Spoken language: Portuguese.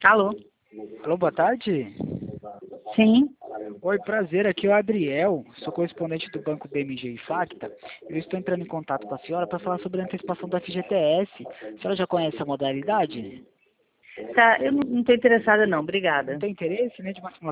Alô? Alô, boa tarde. Sim? Oi, prazer, aqui é o Adriel, sou correspondente do Banco BMG e Facta. Eu estou entrando em contato com a senhora para falar sobre a antecipação do FGTS. A senhora já conhece a modalidade? Tá, eu não estou interessada não, Não obrigada. tem interesse, né, de uma